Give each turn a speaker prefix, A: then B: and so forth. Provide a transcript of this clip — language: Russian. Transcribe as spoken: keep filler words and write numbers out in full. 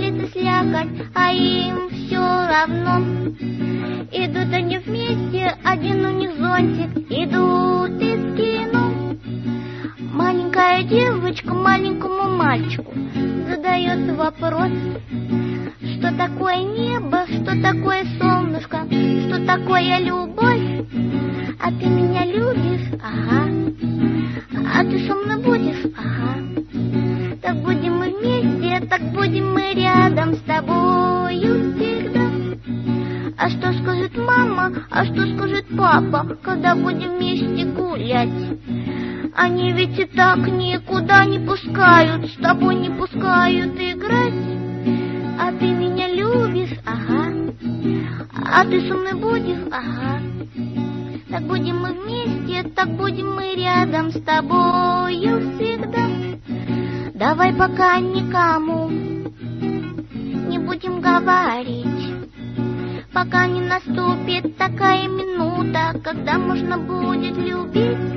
A: навалится слякоть, а им все равно. Идут они вместе, один у них зонтик, идут из кино. Маленькая девочка маленькому мальчику задает вопрос: что такое небо, что такое солнышко, что такое любовь? А ты меня любишь? Ага. А ты со мной будешь? Ага. Так будем мы вместе, так будем мы рядом с тобою всегда. А что скажет мама, а что скажет папа, когда будем вместе гулять? Они ведь и так никуда не пускают, с тобой не пускают играть. А ты меня любишь? Ага. А ты со мной будешь? Ага. Так будем мы вместе, так будем мы рядом с тобою всегда. Давай пока никому не будем говорить, пока не наступит такая минута, когда можно будет любить.